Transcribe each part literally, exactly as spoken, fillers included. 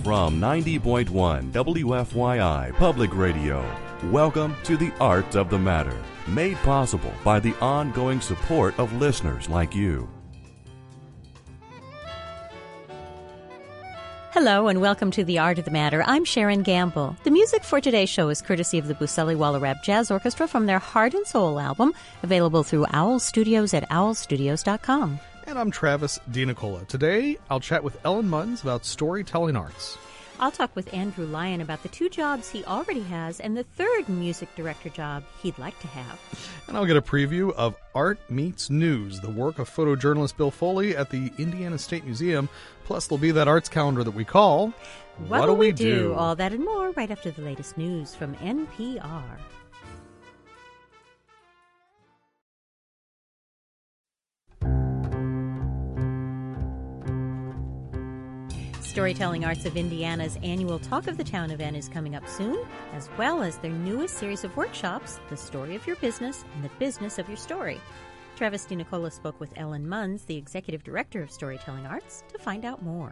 From ninety point one W F Y I Public Radio, welcome to The Art of the Matter, made possible by the ongoing support of listeners like you. Hello and welcome to The Art of the Matter. I'm Sharon Gamble. The music for today's show is courtesy of the Buseli Wallerab Jazz Orchestra from their Heart and Soul album, available through Owl Studios at owl studios dot com. And I'm Travis DiNicola. Today, I'll chat with Ellen Munns about storytelling arts. I'll talk with Andrew Lyon about the two jobs he already has and the third music director job he'd like to have. And I'll get a preview of Art Meets News, the work of photojournalist Bill Foley at the Indiana State Museum. Plus, there'll be that arts calendar that we call What'll We Do? All that and more right after the latest news from N P R. Storytelling Arts of Indiana's annual Talk of the Town event is coming up soon, as well as their newest series of workshops, The Story of Your Business and The Business of Your Story. Travis DiNicola spoke with Ellen Munns, the Executive Director of Storytelling Arts, to find out more.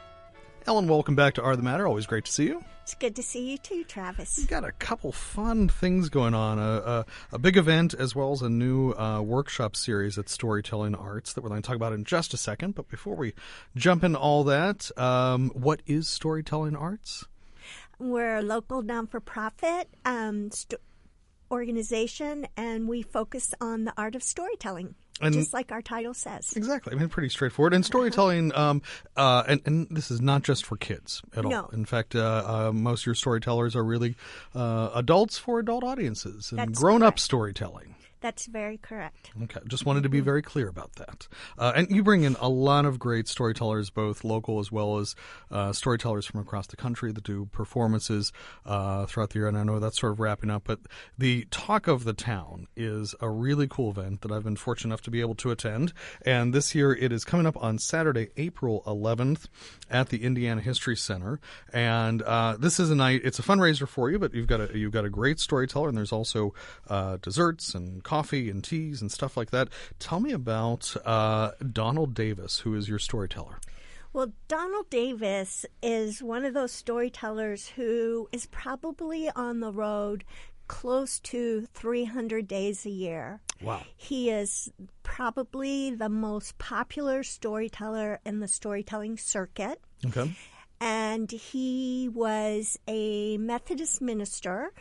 Ellen, welcome back to Art of the Matter. Always great to see you. It's good to see you too, Travis. We've got a couple fun things going on. A, a, a big event as well as a new uh, workshop series at Storytelling Arts that we're going to talk about in just a second. But before we jump into all that, um, what is Storytelling Arts? We're a local non-for-profit um, st- organization, and we focus on the art of storytelling. And just like our title says. Exactly. I mean, pretty straightforward. And storytelling, um, uh, and, and this is not just for kids at all. No. In fact, uh, uh, most of your storytellers are really uh, adults for adult audiences and That's grown-up correct. storytelling. That's very correct. Okay. Just wanted to be very clear about that. Uh, and you bring in a lot of great storytellers, both local as well as uh, storytellers from across the country that do performances uh, throughout the year. And I know that's sort of wrapping up. But the Talk of the Town is a really cool event that I've been fortunate enough to be able to attend. And this year it is coming up on Saturday, April eleventh at the Indiana History Center. And uh, this is a night, it's a fundraiser for you, but you've got a, you've got a great storyteller, and there's also uh, desserts and coffee and teas and stuff like that. Tell me about uh, Donald Davis, who is your storyteller. Well, Donald Davis is one of those storytellers who is probably on the road close to three hundred days a year. Wow. He is probably the most popular storyteller in the storytelling circuit. Okay. And he was a Methodist minister,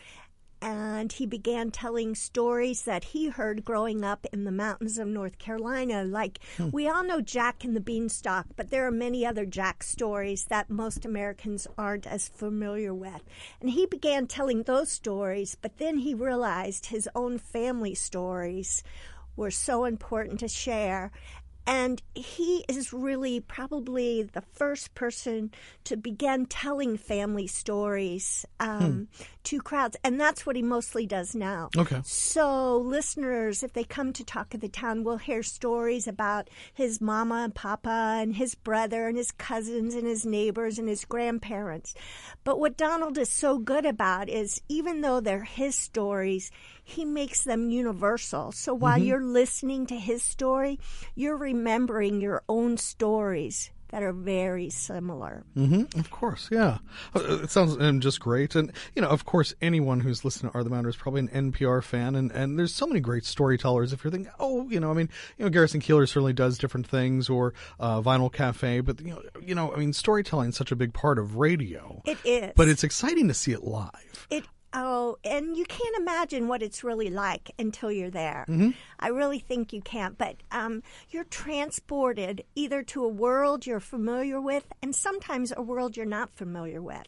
and he began telling stories that he heard growing up in the mountains of North Carolina. Like, hmm. we all know Jack and the Beanstalk, but there are many other Jack stories that most Americans aren't as familiar with. And he began telling those stories, but then he realized his own family stories were so important to share. And he is really probably the first person to begin telling family stories um, hmm. to crowds. And that's what he mostly does now. Okay. So listeners, if they come to Talk of the Town, will hear stories about his mama and papa and his brother and his cousins and his neighbors and his grandparents. But what Donald is so good about is even though they're his stories, he makes them universal. So while mm-hmm. you're listening to his story, you're remembering your own stories that are very similar. Mm-hmm. Of course, yeah. It sounds um, just great. And, you know, of course, anyone who's listening to Art of the Matter is probably an N P R fan. And, and there's so many great storytellers. If you're thinking, oh, you know, I mean, you know, Garrison Keillor certainly does different things, or uh, Vinyl Cafe. But, you know, you know, I mean, storytelling is such a big part of radio. It is. But it's exciting to see it live. It Oh, and you can't imagine what it's really like until you're there. Mm-hmm. I really think you can't. But um, you're transported either to a world you're familiar with and sometimes a world you're not familiar with.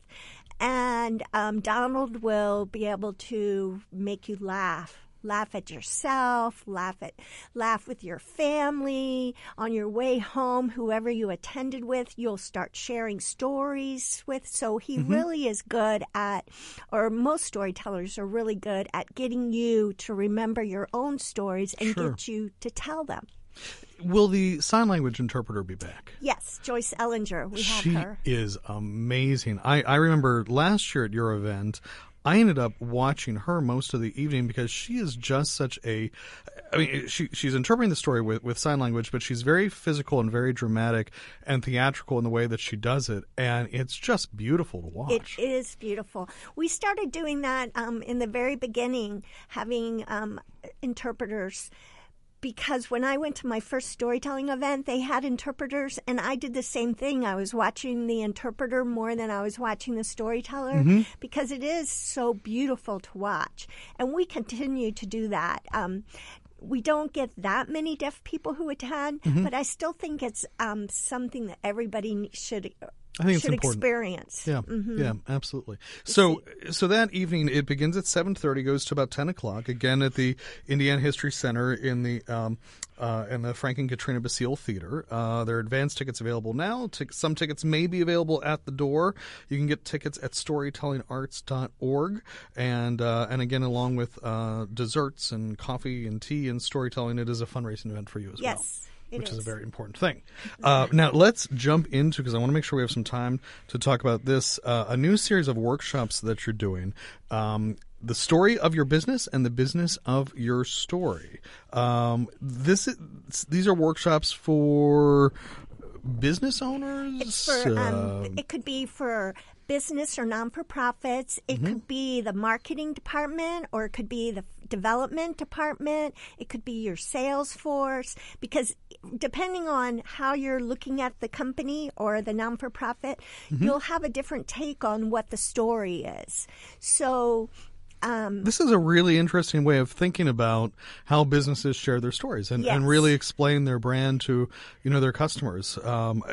And um, Donald will be able to make you laugh. Laugh at yourself, laugh at, laugh with your family. On your way home, whoever you attended with, you'll start sharing stories with. So he mm-hmm. really is good at, or most storytellers are really good at getting you to remember your own stories and sure. get you to tell them. Will the sign language interpreter be back? Yes, Joyce Ellinger. We have she her. She is amazing. I, I remember last year at your event, I ended up watching her most of the evening because she is just such a, I mean, she she's interpreting the story with, with sign language, but she's very physical and very dramatic and theatrical in the way that she does it, and it's just beautiful to watch. It is beautiful. We started doing that um, in the very beginning, having um, interpreters. Because when I went to my first storytelling event, they had interpreters, and I did the same thing. I was watching the interpreter more than I was watching the storyteller mm-hmm. because it is so beautiful to watch. And we continue to do that. Um, we don't get that many deaf people who attend, mm-hmm. but I still think it's um, something that everybody should I think should it's important. experience. Yeah, mm-hmm. yeah, absolutely. So, so that evening it begins at seven thirty, goes to about ten o'clock. Again at the Indiana History Center in the um, uh, in the Frank and Katrina Basile Theater. Uh, there are advance tickets available now. T- some tickets may be available at the door. You can get tickets at storytelling arts dot org, and uh, and again along with uh, desserts and coffee and tea and storytelling, it is a fundraising event for you as yes. well. It which is. is a very important thing. Uh, now, let's jump into, because I want to make sure we have some time to talk about this, uh, a new series of workshops that you're doing. Um, the story of your business and the business of your story. Um, this is, these are workshops for business owners? It's for, um, uh, it could be for business or non-for-profits. It mm-hmm. could be the marketing department, or it could be the development department. It could be your sales force, because depending on how you're looking at the company or the non-for-profit, mm-hmm. you'll have a different take on what the story is. So Um, this is a really interesting way of thinking about how businesses share their stories and, yes. and really explain their brand to, you know, their customers um,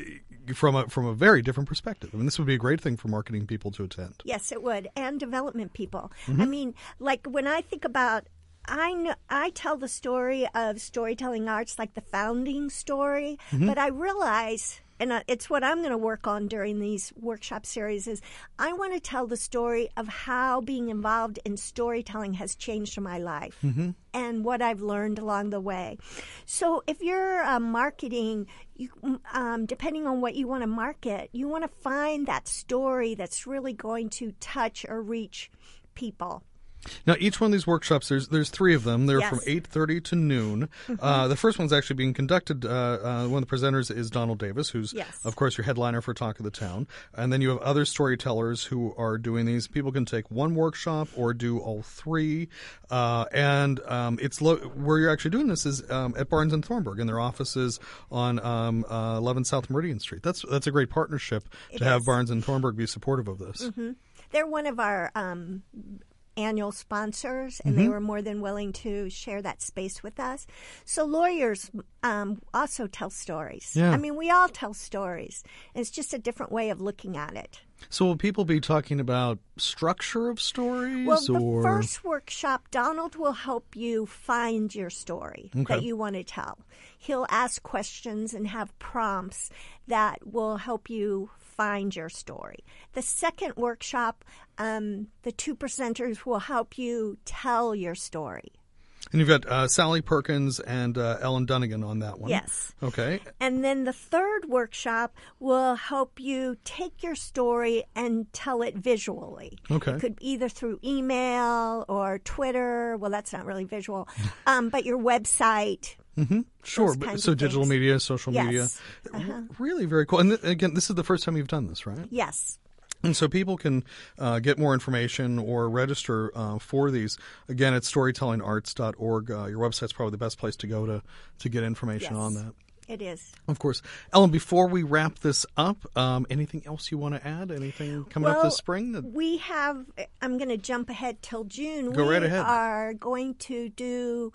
from a from a very different perspective. I mean, this would be a great thing for marketing people to attend. Yes, it would, and development people. Mm-hmm. I mean, like when I think about, I know, I tell the story of storytelling arts like the founding story, mm-hmm. but I realize, and it's what I'm going to work on during these workshop series, is I want to tell the story of how being involved in storytelling has changed my life mm-hmm. and what I've learned along the way. So if you're uh, marketing, you, um, depending on what you want to market, you want to find that story that's really going to touch or reach people. Now, each one of these workshops, there's there's three of them. They're yes. from eight thirty to noon. Mm-hmm. Uh, the first one's actually being conducted. Uh, uh, one of the presenters is Donald Davis, who's, yes. of course, your headliner for Talk of the Town. And then you have other storytellers who are doing these. People can take one workshop or do all three. Uh, and um, it's lo- where you're actually doing this is um, at Barnes and Thornburg in their offices on um, uh, eleven South Meridian Street. That's that's a great partnership it to is. have Barnes and Thornburg be supportive of this. Mm-hmm. They're one of our Um annual sponsors, and mm-hmm. they were more than willing to share that space with us. So lawyers um, also tell stories. Yeah. I mean, we all tell stories. It's just a different way of looking at it. So will people be talking about structure of stories? Well, the or? first workshop, Donald will help you find your story okay. that you want to tell. He'll ask questions and have prompts that will help you find your story. The second workshop, um, the two presenters will help you tell your story. And you've got uh, Sally Perkins and uh, Ellen Dunnigan on that one. Yes. Okay. And then the third workshop will help you take your story and tell it visually. Okay. It could be either through email or Twitter. Well, that's not really visual. um, but your website. Mm-hmm. Sure. But, so digital things. media, social yes. media. Uh-huh. Really very cool. And th- again, this is the first time you've done this, right? Yes. And so people can uh, get more information or register uh, for these. Again, at storytelling arts dot org. Uh, your website's probably the best place to go to, to get information yes, on that. It is. Of course. Ellen, before we wrap this up, um, anything else you want to add? Anything coming well, up this spring? That... We have, I'm going to jump ahead till June. Go we right ahead. We are going to do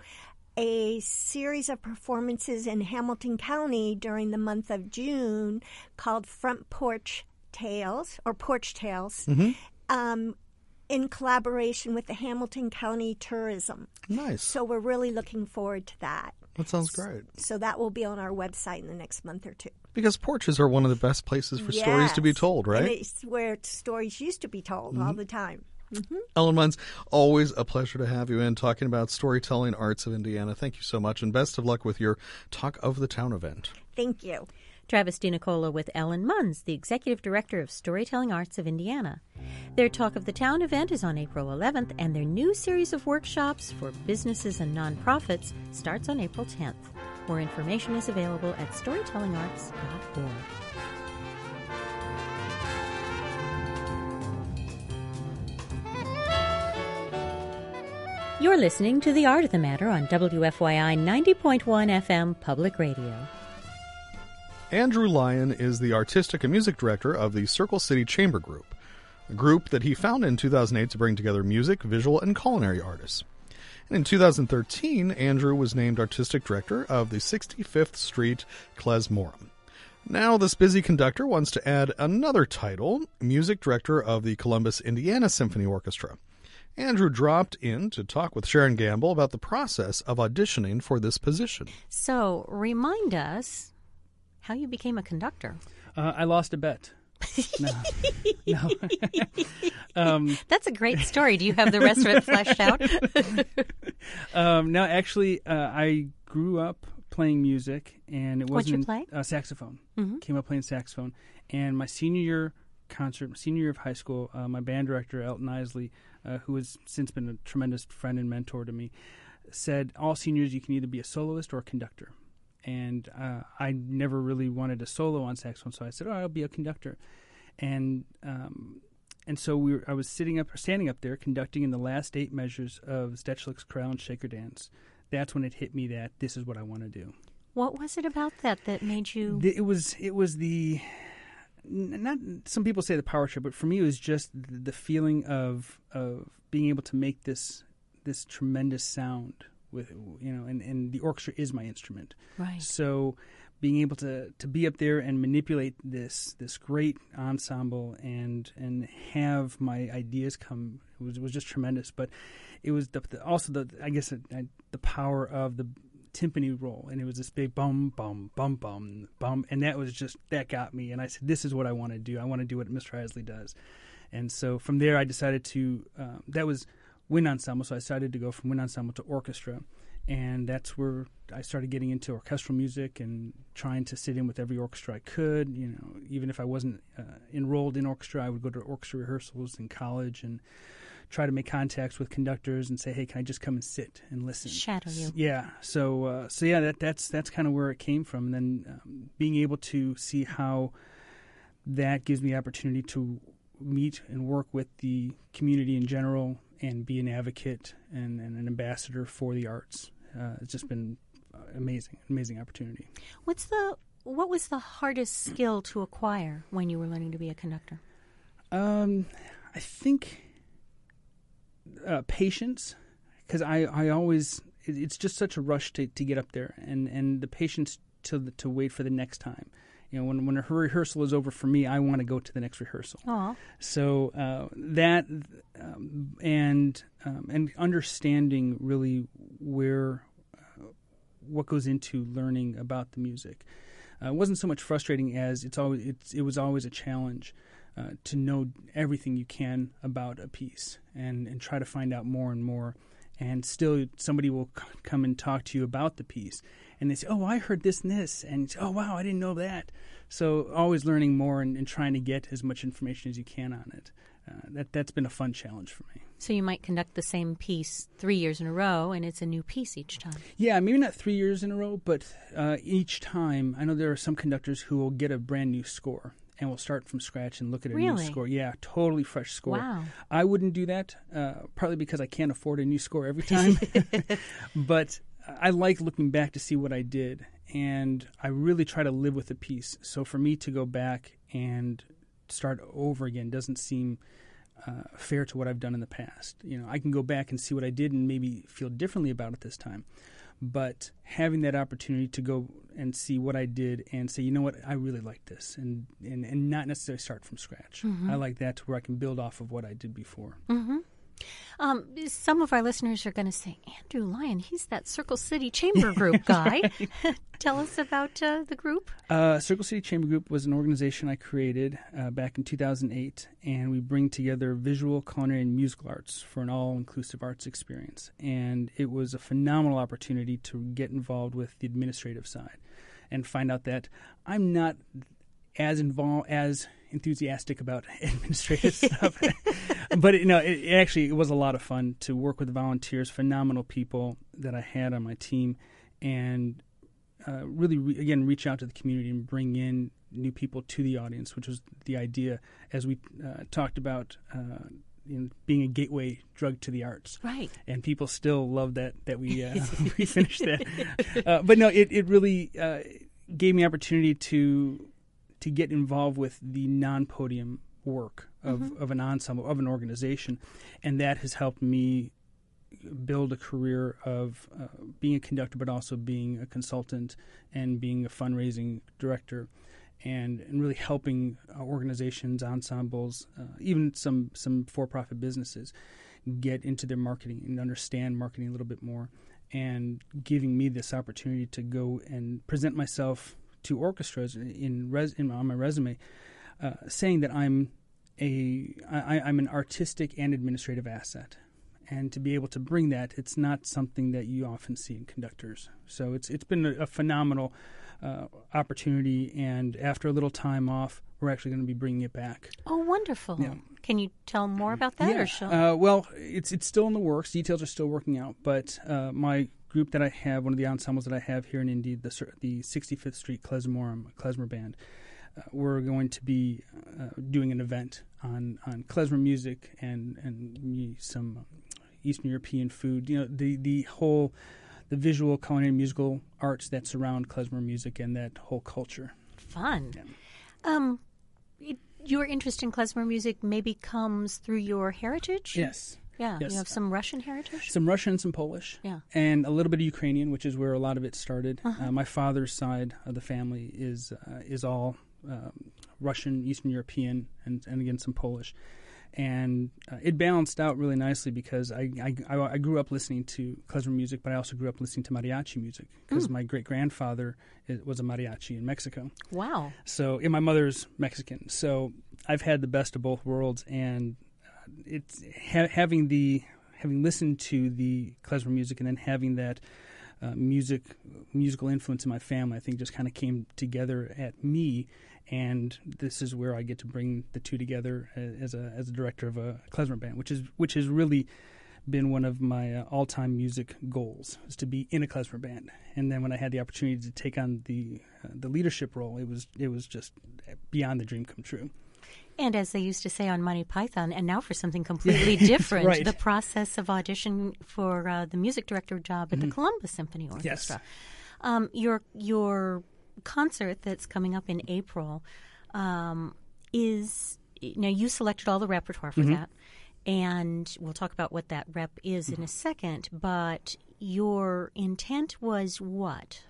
a series of performances in Hamilton County during the month of June called Front Porch Tales or Porch Tales mm-hmm. um, in collaboration with the Hamilton County Tourism. Nice. So we're really looking forward to that. That sounds great. So that will be on our website in the next month or two. Because porches are one of the best places for yes. stories to be told, right? And it's where stories used to be told mm-hmm. all the time. Mm-hmm. Ellen Munns, always a pleasure to have you in talking about storytelling arts of Indiana. Thank you so much, and best of luck with your Talk of the Town event. Thank you. Travis DiNicola with Ellen Munns, the Executive Director of Storytelling Arts of Indiana. Their Talk of the Town event is on April eleventh, and their new series of workshops for businesses and nonprofits starts on April tenth. More information is available at storytelling arts dot org. You're listening to The Art of the Matter on W F Y I ninety point one F M Public Radio. Andrew Lyon is the artistic and music director of the Circle City Chamber Group, a group that he founded in two thousand eight to bring together music, visual, and culinary artists. And in two thousand thirteen, Andrew was named artistic director of the sixty-fifth Street Klezmorim. Now this busy conductor wants to add another title, music director of the Columbus, Indiana Symphony Orchestra. Andrew dropped in to talk with Sharon Gamble about the process of auditioning for this position. So, remind us how you became a conductor. Uh, I lost a bet. No. no. um, That's a great story. Do you have the rest of it fleshed out? um, no, actually, uh, I grew up playing music, and it What'd wasn't you play? Uh, saxophone. Mm-hmm. Came up playing saxophone, and my senior year concert, senior year of high school, uh, my band director Elton Isley, uh, who has since been a tremendous friend and mentor to me, said all seniors you can either be a soloist or a conductor. And uh, I never really wanted a solo on saxophone, so I said, "Oh, I'll be a conductor." And um, and so we were, I was sitting up, standing up there, conducting in the last eight measures of Stechlich's Chorale and Shaker Dance. That's when it hit me that this is what I want to do. What was it about that that made you? It was it was the not. Some people say the power trip, but for me, it was just the feeling of of being able to make this this tremendous sound. With you know, and, and the orchestra is my instrument, right? So, being able to, to be up there and manipulate this this great ensemble and and have my ideas come was was just tremendous. But it was the, the, also the I guess it, I, the power of the timpani roll, and it was this big bum bum bum bum bum, and that was just that got me. And I said, this is what I want to do. I want to do what Mister Isley does. And so from there, I decided to um, that was. Wind ensemble, so I decided to go from wind ensemble to orchestra, and that's where I started getting into orchestral music and trying to sit in with every orchestra I could. You know, even if I wasn't uh, enrolled in orchestra, I would go to orchestra rehearsals in college and try to make contacts with conductors and say, "Hey, can I just come and sit and listen?" Shadow you. Yeah. So, uh, so yeah, that that's that's kind of where it came from, and then um, being able to see how that gives me the opportunity to meet and work with the community in general. And be an advocate and, and an ambassador for the arts. Uh, it's just been amazing, amazing opportunity. What's the what was the hardest skill to acquire when you were learning to be a conductor? Um, I think uh, patience, because I, I always it, it's just such a rush to, to get up there, and, and the patience to to wait for the next time. You know, when when a rehearsal is over for me, I want to go to the next rehearsal. Aww. So uh, that um, and um, and understanding really where uh, what goes into learning about the music uh, wasn't so much frustrating as it's always it's, it was always a challenge uh, to know everything you can about a piece and and try to find out more and more. And still, somebody will c- come and talk to you about the piece. And they say, "Oh, I heard this and this." And it's, "Oh, wow, I didn't know that." So always learning more and, and trying to get as much information as you can on it. Uh, that, that's been a fun challenge for me. So you might conduct the same piece three years in a row, and it's a new piece each time. Yeah, maybe not three years in a row, but uh, each time. I know there are some conductors who will get a brand new score. And we'll start from scratch and look at a really? new score. Yeah, totally fresh score. Wow. I wouldn't do that, uh, partly because I can't afford a new score every time. But I like looking back to see what I did. And I really try to live with the piece. So for me to go back and start over again doesn't seem uh, fair to what I've done in the past. You know, I can go back and see what I did and maybe feel differently about it this time. But having that opportunity to go and see what I did and say, you know what, I really like this, and, and, and not necessarily start from scratch. Mm-hmm. I like that to where I can build off of what I did before. Mm-hmm. Um, some of our listeners are going to say, Andrew Lyon, he's that Circle City Chamber Group guy. Tell us about uh, the group. Uh, Circle City Chamber Group was an organization I created uh, back in two thousand eight, and we bring together visual, culinary, and musical arts for an all-inclusive arts experience. And it was a phenomenal opportunity to get involved with the administrative side and find out that I'm not as involved, as enthusiastic about administrative stuff. But you know, it, it actually it was a lot of fun to work with volunteers, phenomenal people that I had on my team, and uh, really re- again reach out to the community and bring in new people to the audience, which was the idea as we uh, talked about. Uh, You know, being a gateway drug to the arts, right? And people still love that that we uh, we finished that. Uh, but no, it it really uh, gave me opportunity to to get involved with the non-podium work of, mm-hmm. of an ensemble, of an organization, and that has helped me build a career of uh, being a conductor, but also being a consultant and being a fundraising director. And, and really helping uh, organizations, ensembles, uh, even some, some for-profit businesses get into their marketing and understand marketing a little bit more, and giving me this opportunity to go and present myself to orchestras in, res, in on my resume, uh, saying that I'm a I, I'm an artistic and administrative asset. And to be able to bring that, it's not something that you often see in conductors. So it's it's been a, a phenomenal uh, opportunity. And after a little time off, we're actually going to be bringing it back. Oh, wonderful! Yeah. Can you tell more about that? Yeah. Or shall... uh, well, it's it's still in the works. Details are still working out. But uh, my group that I have, one of the ensembles that I have here in Indy, the the sixty-fifth Street Klezmorum Klezmer Band. Uh, we're going to be uh, doing an event on, on klezmer music and and some Eastern European food. You know, the, the whole the visual, culinary, musical arts that surround klezmer music and that whole culture. Fun. Yeah. Um, it, your interest in klezmer music maybe comes through your heritage. Yes. Yeah. Yes. You have some Russian heritage. Some Russian, some Polish. Yeah. And a little bit of Ukrainian, which is where a lot of it started. Uh-huh. Uh, my father's side of the family is uh, is all. Um, Russian, Eastern European, and, and again some Polish, and uh, it balanced out really nicely because I, I, I grew up listening to klezmer music, but I also grew up listening to mariachi music because mm. my great grandfather was a mariachi in Mexico. Wow! So, and my mother's Mexican, so I've had the best of both worlds, and uh, it's ha- having the having listened to the klezmer music and then having that. Uh, music, musical influence in my family, I think, just kind of came together at me, and this is where I get to bring the two together as a as a director of a klezmer band, which is which has really been one of my uh, all time music goals, is to be in a klezmer band. And then when I had the opportunity to take on the uh, the leadership role, it was it was just beyond the dream come true. And as they used to say on Monty Python, and now for something completely different, right. the process of audition for uh, the music director job at mm-hmm. the Columbus Symphony Orchestra. Yes. Um, your your concert that's coming up in April um, is, now you selected all the repertoire for mm-hmm. that, and we'll talk about what that rep is mm-hmm. in a second, but your intent was what?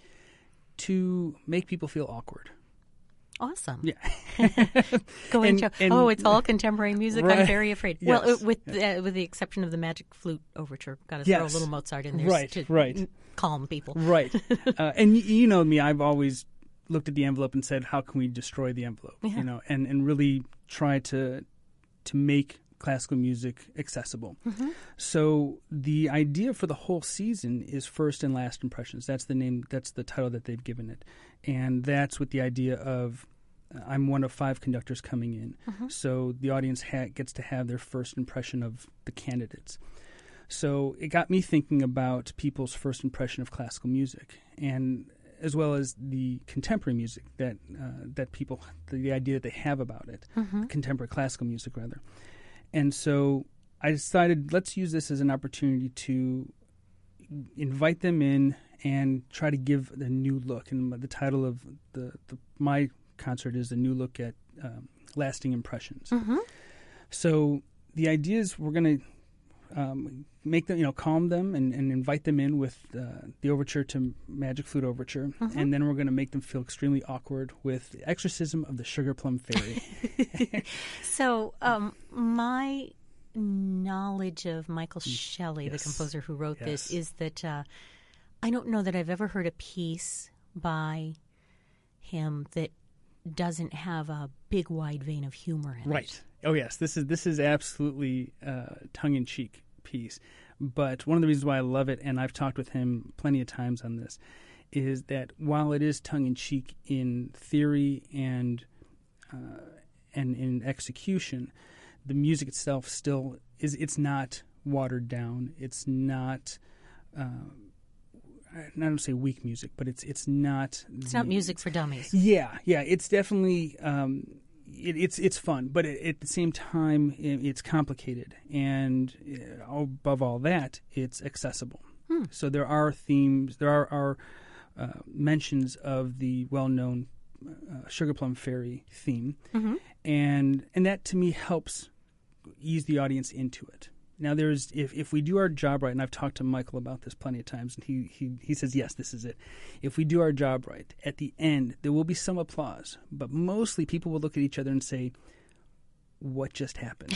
To make people feel awkward. Awesome. Yeah. Going to, and, oh, it's all contemporary music. Right. I'm very afraid. Yes. Well, uh, with uh, with the exception of the Magic Flute Overture. Got to yes. throw a little Mozart in there right, to right. calm people. Right. uh, and you, you know me, I've always looked at the envelope and said, how can we destroy the envelope? Yeah. You know, and, and really try to to make classical music accessible. Mm-hmm. So the idea for the whole season is First and Last Impressions. That's the name, that's the title that they've given it. And that's with the idea of uh, I'm one of five conductors coming in. Mm-hmm. So the audience ha- gets to have their first impression of the candidates. So it got me thinking about people's first impression of classical music, and as well as the contemporary music that uh, that people, the, the idea that they have about it, mm-hmm. contemporary classical music rather. And so I decided, let's use this as an opportunity to invite them in and try to give a new look. And the title of the, the my concert is A New Look at um, Lasting Impressions. Mm-hmm. So the idea is we're going to um, make them, you know, calm them and, and invite them in with uh, the overture to Magic Flute Overture. Mm-hmm. And then we're going to make them feel extremely awkward with the Exorcism of the Sugar Plum Fairy. So um, my knowledge of Michael Shelley, yes. the composer who wrote yes. this, is that uh, I don't know that I've ever heard a piece by him that doesn't have a big, wide vein of humor in right. it. Right. Oh, yes. This is this is absolutely uh, tongue-in-cheek piece. But one of the reasons why I love it, and I've talked with him plenty of times on this, is that while it is tongue-in-cheek in theory and uh, and in execution, the music itself still is. It's not watered down. It's not. Uh, I don't say weak music, but it's it's not. It's not music for dummies. Yeah, yeah. It's definitely. Um, it, it's it's fun, but it, at the same time, it, it's complicated, and uh, above all that, it's accessible. Hmm. So there are themes. There are, are uh, mentions of the well-known uh, Sugar Plum Fairy theme, mm-hmm. and and that to me helps ease the audience into it. Now, there's if, if we do our job right, and I've talked to Michael about this plenty of times, and he, he, he says, yes, this is it. If we do our job right, at the end, there will be some applause, but mostly people will look at each other and say, what just happened?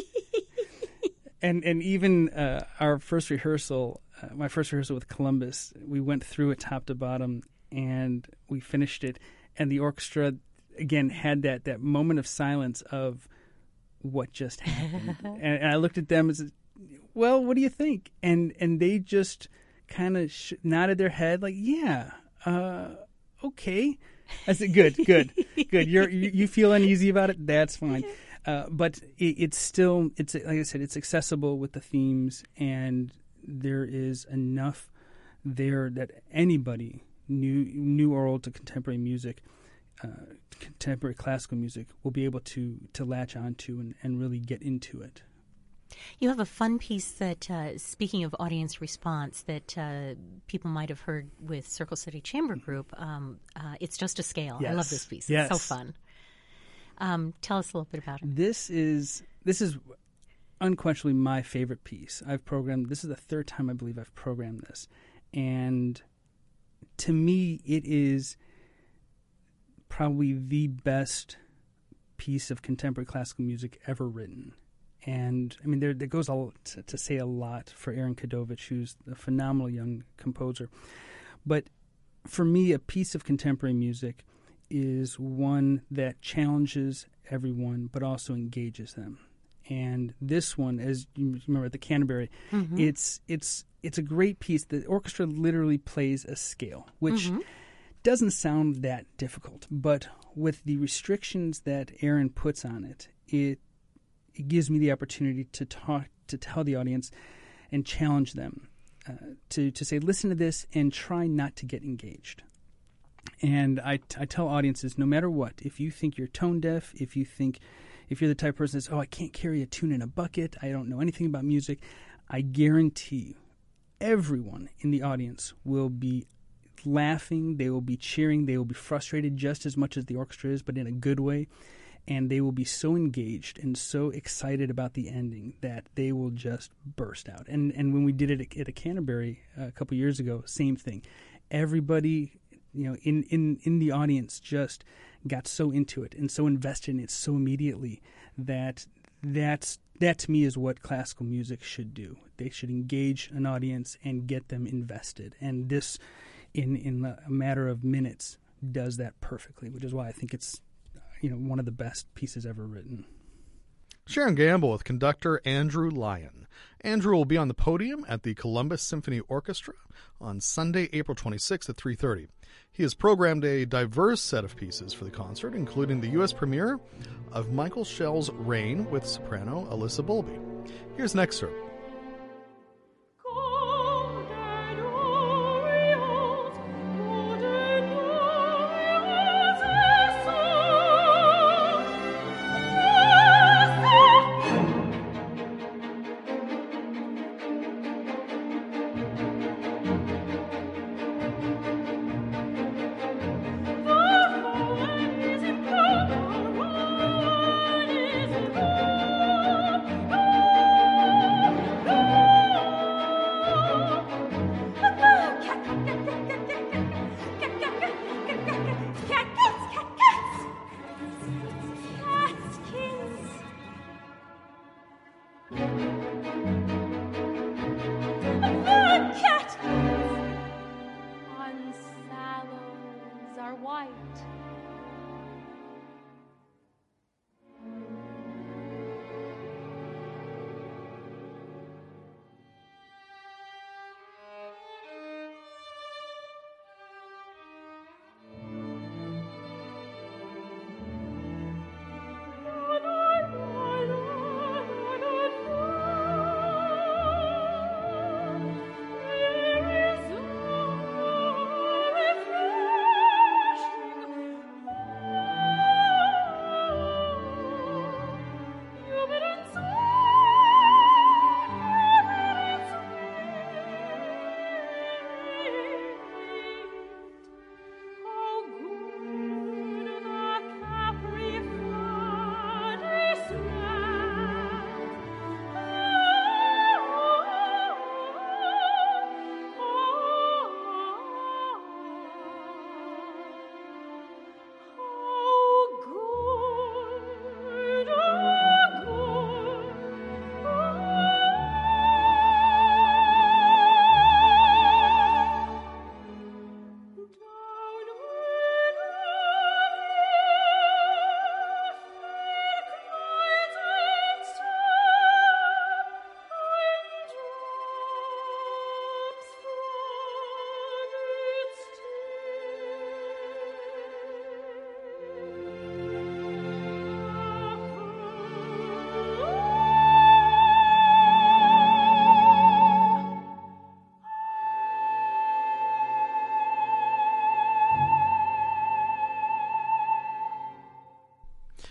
and and even uh, our first rehearsal, uh, my first rehearsal with Columbus, we went through it top to bottom, and we finished it, and the orchestra, again, had that, that moment of silence of, what just happened? and, and I looked at them and said, well, what do you think? And and they just kind of sh- nodded their head like, yeah, uh, okay. I said, good, good, good. You're, you you feel uneasy about it? That's fine. Uh, but it, it's still, it's like I said, it's accessible with the themes, and there is enough there that anybody, new, new or old to contemporary music, Uh, contemporary classical music, will be able to, to latch onto and, and really get into it. You have a fun piece that, uh, speaking of audience response, that uh, people might have heard with Circle City Chamber Group. Um, uh, it's Just a Scale. Yes. I love this piece. Yes. It's so fun. Um, tell us a little bit about it. This is this is unquestionably my favorite piece. I've programmed. This is the third time I believe I've programmed this, and to me, it is probably the best piece of contemporary classical music ever written. And, I mean, there, there goes a, to, to say a lot for Aaron Kadovich, who's a phenomenal young composer. But for me, a piece of contemporary music is one that challenges everyone but also engages them. And this one, as you remember at the Canterbury, mm-hmm. it's it's it's a great piece. The orchestra literally plays a scale, which... Mm-hmm. doesn't sound that difficult, but with the restrictions that Aaron puts on it, it it gives me the opportunity to talk, to tell the audience and challenge them uh, to, to say, listen to this and try not to get engaged. And I, I tell audiences, no matter what, if you think you're tone deaf, if you think, if you're the type of person that says, oh, I can't carry a tune in a bucket, I don't know anything about music, I guarantee you, everyone in the audience will be laughing, they will be cheering, they will be frustrated just as much as the orchestra is, but in a good way, and they will be so engaged and so excited about the ending that they will just burst out. And and when we did it at a Canterbury uh, a couple years ago, same thing. Everybody, you know, in, in, in the audience just got so into it and so invested in it so immediately that that's that to me is what classical music should do. They should engage an audience and get them invested. And this, in in a matter of minutes, does that perfectly, which is why I think it's, you know, one of the best pieces ever written. Sharon Gamble with conductor Andrew Lyon. Andrew will be on the podium at the Columbus Symphony Orchestra on Sunday, April twenty-sixth at three thirty. He has programmed a diverse set of pieces for the concert, including the U S premiere of Michael Schell's Rain with soprano Alyssa Bulby. Here's an excerpt.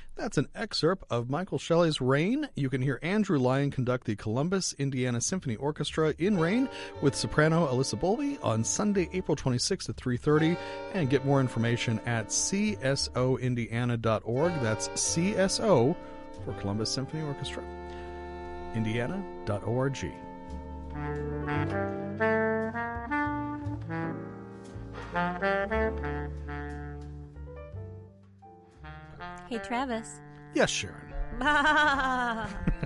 That's an excerpt of Michael Shelley's Rain. You can hear Andrew Lyon conduct the Columbus, Indiana Symphony Orchestra in Rain with soprano Alyssa Bowlby on Sunday, April twenty-sixth at three thirty, and get more information at c s o indiana dot org. That's C S O for Columbus Symphony Orchestra, indiana dot org. Hey, Travis. Yes, Sharon. Bah.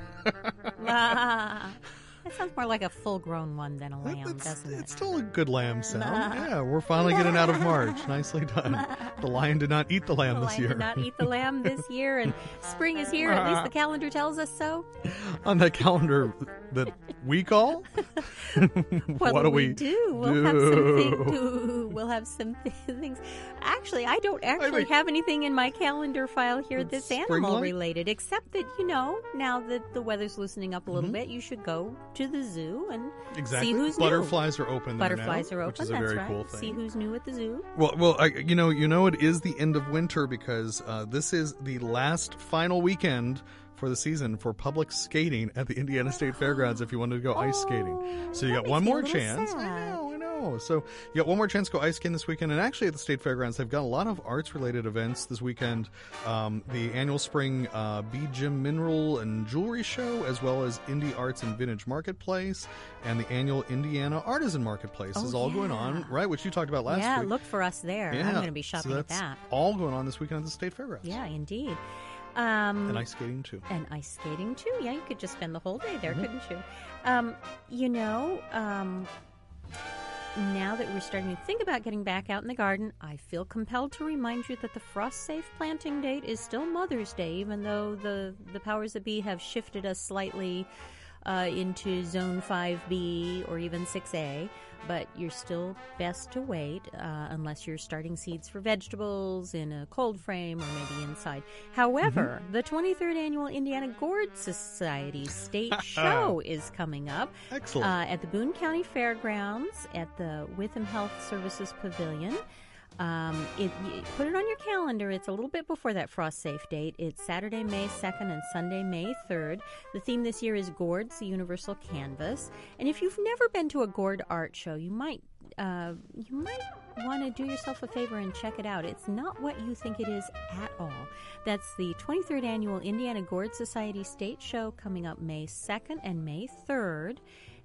Bah. That sounds more like a full-grown one than a lamb, it's, doesn't it? It's still a good lamb sound. Yeah, we're finally getting out of March. Nicely done. The lion did not eat the lamb The this lion year. did not eat the lamb this year, and spring is here. At least the calendar tells us so. On that calendar that we call? What, what do we, we do? We'll do? have some thing do. We'll have some th- things. Actually, I don't actually think- have anything in my calendar file here that's Spring animal light? related, except that, you know, now that the weather's loosening up a little bit, you should go to the zoo and Exactly. see who's Butterflies new. are open there Butterflies now, are open. which is a That's very right. cool thing. See who's new at the zoo. Well, well, I, you know, you know, it is the end of winter because uh, this is the last final weekend for the season for public skating at the Indiana State Fairgrounds. If you wanted to go ice skating, so you that got one makes me a more little chance. sad. I know, I know. So you got one more chance to go ice skating this weekend. And actually, at the State Fairgrounds, they've got a lot of arts-related events this weekend. Um, the annual spring uh, Bee Gem Mineral and Jewelry Show, as well as Indie Arts and Vintage Marketplace, and the annual Indiana Artisan Marketplace Oh, is all going yeah. on, right? Which you talked about last yeah, week. look for us there. Yeah, I'm going to be shopping so at that's that. all going on this weekend at the State Fairgrounds. Yeah, indeed. Um, And ice skating, too. And ice skating, too. Yeah, you could just spend the whole day there, Mm-hmm. couldn't you? Um, you know, um, now that we're starting to think about getting back out in the garden, I feel compelled to remind you that the frost-safe planting date is still Mother's Day, even though the, the powers that be have shifted us slightly uh, into Zone five B or even six A. But you're still best to wait uh, unless you're starting seeds for vegetables in a cold frame or maybe inside. However, Mm-hmm. the twenty-third Annual Indiana Gourd Society State Show is coming up Excellent. uh, at the Boone County Fairgrounds at the Witham Health Services Pavilion. Um, it, y- put it on your calendar. It's a little bit before that frost-safe date. It's Saturday, May second and Sunday, May third. The theme this year is Gourds, the Universal Canvas. And if you've never been to a gourd art show, you might uh, you might want to do yourself a favor and check it out. It's not what you think it is at all. That's the twenty-third Annual Indiana Gourd Society State Show coming up May second and May third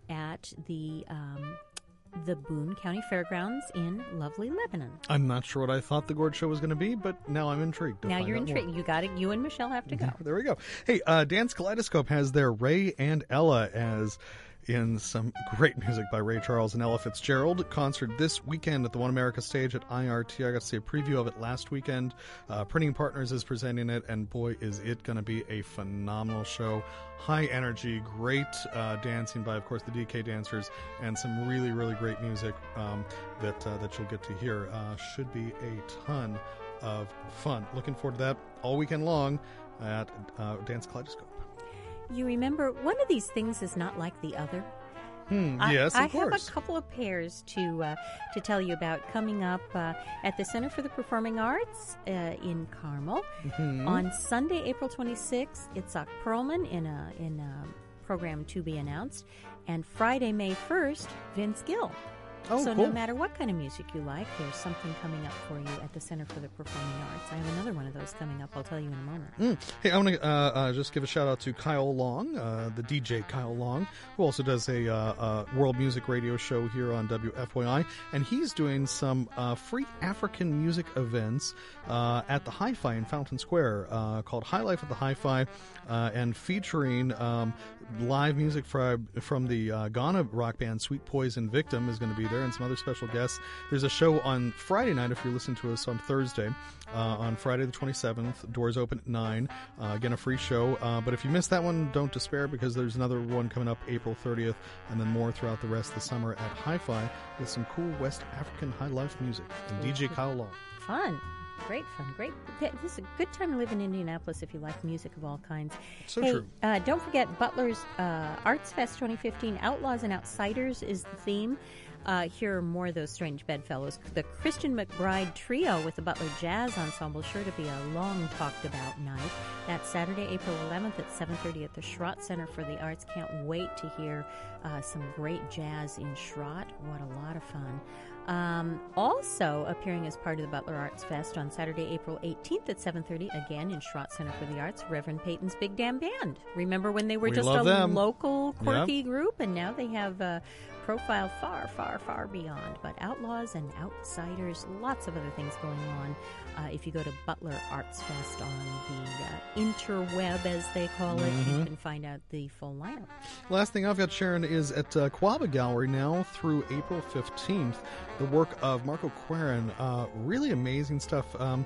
at the... Um, the Boone County Fairgrounds in lovely Lebanon. I'm not sure what I thought the gourd show was going to be, but now I'm intrigued. To Now find you're out more. intrigued. You got it. You and Michelle have to go. There we go. Hey, uh, Dance Kaleidoscope has their Ray and Ella as in some great music by Ray Charles and Ella Fitzgerald concert this weekend at the One America stage at I R T. I got to see a preview of it last weekend. Uh, Printing Partners is presenting it, and boy, is it going to be a phenomenal show. High energy, great uh, dancing by, of course, the D K dancers, and some really, really great music um, that uh, that you'll get to hear. Uh, should be a ton of fun. Looking forward to that all weekend long at uh, Dance Kaleidoscope. You remember, one of these things is not like the other. Hmm, I, yes, of I have course. a couple of pairs to uh, to tell you about coming up uh, at the Center for the Performing Arts uh, in Carmel Mm-hmm. on Sunday, April twenty-sixth. Itzhak Perlman in a in a program to be announced, and Friday, May first, Vince Gill. Oh, so cool. no matter what kind of music you like, there's something coming up for you at the Center for the Performing Arts. I have another one of those coming up. I'll tell you in a moment. Mm. Hey, I want to uh, uh, just give a shout out to Kyle Long, uh, the D J Kyle Long, who also does a uh, uh, world music radio show here on W F Y I, and he's doing some uh, free African music events uh, at the Hi-Fi in Fountain Square uh, called High Life at the Hi-Fi, uh, and featuring um, live music from from the uh, Ghana rock band Sweet Poison Victim is going to be there, and some other special guests. There's a show on Friday night if you're listening to us on Thursday. Uh, on Friday the twenty-seventh, doors open at nine. Uh, again, a free show. Uh, but if you missed that one, don't despair, because there's another one coming up April thirtieth, and then more throughout the rest of the summer at Hi-Fi with some cool West African high life music. And D J Kyle Long. Fun. Great fun. Great. This is a good time to live in Indianapolis if you like music of all kinds. So hey, true. Uh, don't forget Butler's uh, Arts Fest twenty fifteen. Outlaws and Outsiders is the theme. Uh, here are more of those strange bedfellows. The Christian McBride Trio with the Butler Jazz Ensemble, sure to be a long-talked-about night. That's Saturday, April eleventh at seven thirty at the Schrott Center for the Arts. Can't wait to hear uh, some great jazz in Schrott. What a lot of fun. Um, also appearing as part of the Butler Arts Fest on Saturday, April eighteenth at seven thirty, again in Schrott Center for the Arts, Reverend Peyton's Big Damn Band. Remember when they were We just love a them. local, quirky Yep. group, and now they have a profile far, far, far beyond. But Outlaws and Outsiders, lots of other things going on. Uh, if you go to Butler Arts Fest on the uh, interweb, as they call it, Mm-hmm. you can find out the full lineup. Last thing I've got, Sharon, is at uh, Quabbin Gallery now through April fifteenth. The work of Marco Queren. Uh, really amazing stuff. Um,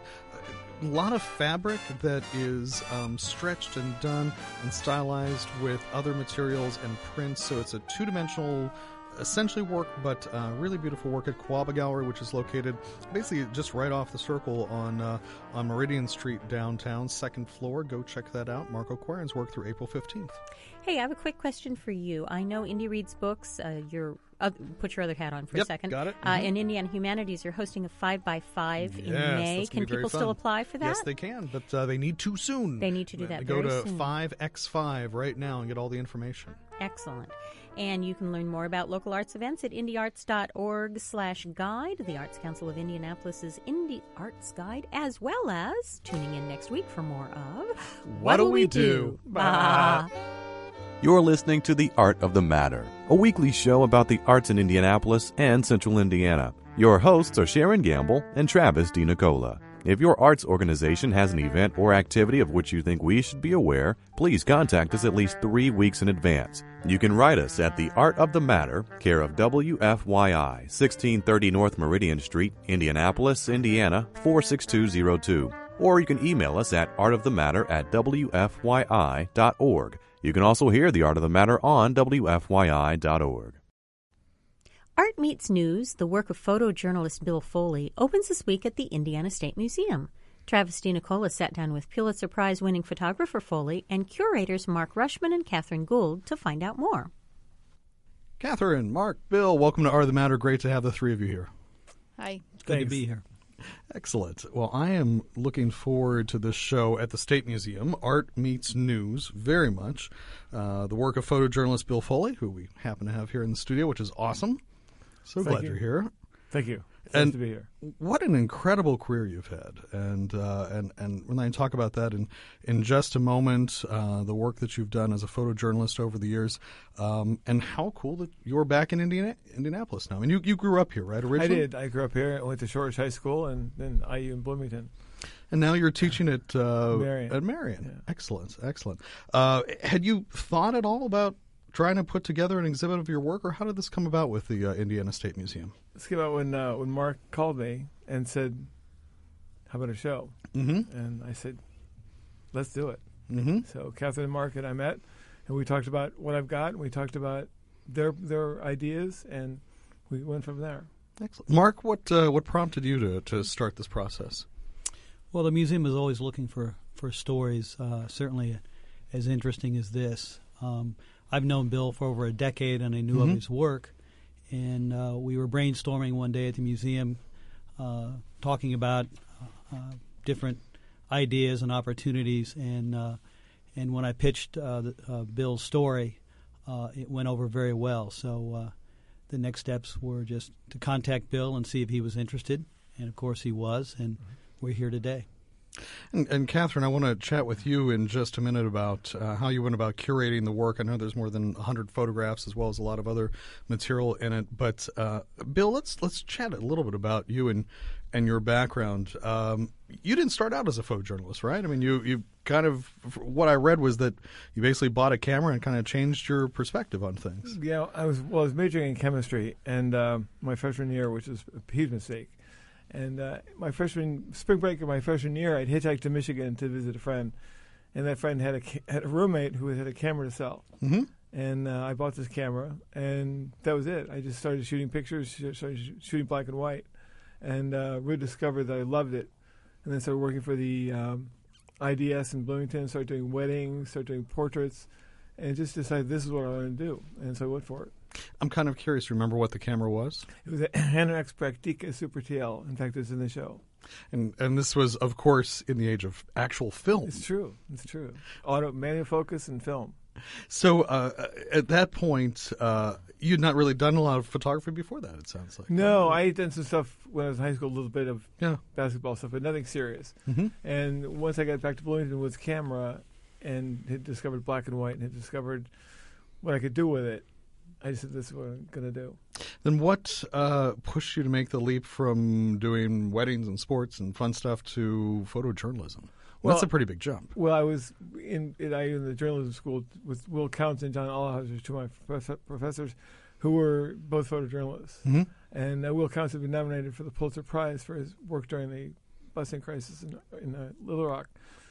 a lot of fabric that is um, stretched and done and stylized with other materials and prints. So it's a two-dimensional essentially work, but uh, really beautiful work at Quabbin Gallery, which is located basically just right off the circle on uh, on Meridian Street downtown, second floor. Go check that out. Marco Queren's work through April fifteenth. Hey, I have a quick question for you. I know Indy reads books. Uh, you're uh, put your other hat on for Yep, a second. got it. Uh, Mhm. in Indiana Humanities, you're hosting a five by five in Yes, May. that's gonna Can be very people fun. still apply for that? Yes, they can, but uh, they need to soon. They need to do that They go very to soon. five by five right now and get all the information. Excellent. And you can learn more about local arts events at indyarts.org slash guide, the Arts Council of Indianapolis's Indie Arts Guide, as well as tuning in next week for more of What'll We Do? Bah. You're listening to The Art of the Matter, a weekly show about the arts in Indianapolis and Central Indiana. Your hosts are Sharon Gamble and Travis DiNicola. If your arts organization has an event or activity of which you think we should be aware, please contact us at least three weeks in advance. You can write us at The Art of the Matter, care of W F Y I, sixteen thirty North Meridian Street, Indianapolis, Indiana, four six two zero two. Or you can email us at artofthematter at w f y i dot org. You can also hear The Art of the Matter on w f y i dot org. Art Meets News, the work of photojournalist Bill Foley, opens this week at the Indiana State Museum. Travis DiNicola sat down with Pulitzer Prize-winning photographer Foley and curators Mark Rushman and Catherine Gould to find out more. Catherine, Mark, Bill, welcome to Art of the Matter. Great to have the three of you here. Hi. It's good to be here. Excellent. Well, I am looking forward to this show at the State Museum, Art Meets News, very much. Uh, the work of photojournalist Bill Foley, who we happen to have here in the studio, which is awesome. So Thank glad you. you're here. Thank you. It's And- nice to be here. What an incredible career you've had, and uh, and and we're going to talk about that in in just a moment. Uh, the work that you've done as a photojournalist over the years, um, and how cool that you're back in Indiana, Indianapolis now. I mean, you you grew up here, right? I Originally, did. I grew up here. I went to Shortridge High School and then I U in Bloomington. and now you're teaching at uh, Marion. at Marion. Yeah. Excellent, excellent. Uh, had you thought at all about trying to put together an exhibit of your work, or how did this come about with the uh, Indiana State Museum? This came out when uh, when Mark called me and said, "How about a show?" Mm-hmm. And I said, "Let's do it." Mm-hmm. So Catherine and Mark and I met, and we talked about what I've got, and we talked about their their ideas, and we went from there. Excellent. Mark, what uh, what prompted you to to start this process? Well, the museum is always looking for, for stories, uh, certainly as interesting as this. Um, I've known Bill for over a decade, and I knew Mhm. of his work. And uh, we were brainstorming one day at the museum, uh, talking about uh, different ideas and opportunities. And uh, and when I pitched uh, the, uh, Bill's story, uh, it went over very well. So uh, the next steps were just to contact Bill and see if he was interested. And, of course, he was. And we're here today. And, and Catherine, I want to chat with you in just a minute about uh, how you went about curating the work. I know there's more than one hundred photographs as well as a lot of other material in it. But uh, Bill, let's let's chat a little bit about you and and your background. Um, you didn't start out as a photojournalist, right? I mean, you you kind of what I read was that you basically bought a camera and kind of changed your perspective on things. Yeah, I was well. I was majoring in chemistry, and uh, my freshman year, which was a huge mistake. And uh, my freshman spring break of my freshman year, I'd hitchhiked to Michigan to visit a friend, and that friend had a ca- had a roommate who had a camera to sell. Mm-hmm. And uh, I bought this camera, and that was it. I just started shooting pictures, sh- started sh- shooting black and white, and uh, really discovered that I loved it. And then started working for the um, I D S in Bloomington, started doing weddings, started doing portraits, and just decided this is what I want to do. And so I went for it. I'm kind of curious. Remember what the camera was? It was a Hanorex Praktica Super T L. In fact, it's in the show. And and this was, of course, in the age of actual film. It's true. It's true. Auto, manual focus, and film. So uh, at that point, uh, you'd not really done a lot of photography before that, it sounds like. No, I had done some stuff when I was in high school, a little bit of yeah. basketball stuff, but nothing serious. Mm-hmm. And once I got back to Bloomington with camera and had discovered black and white and had discovered what I could do with it, I just said, this is what I'm going to do. Then what uh, pushed you to make the leap from doing weddings and sports and fun stuff to photojournalism? Well, that's a pretty big jump. Well, I was in, in, I, in the journalism school with Will Counts and John Olhauser, two of my prof- professors, who were both photojournalists. Mm-hmm. And uh, Will Counts had been nominated for the Pulitzer Prize for his work during the busing crisis in, in uh, Little Rock.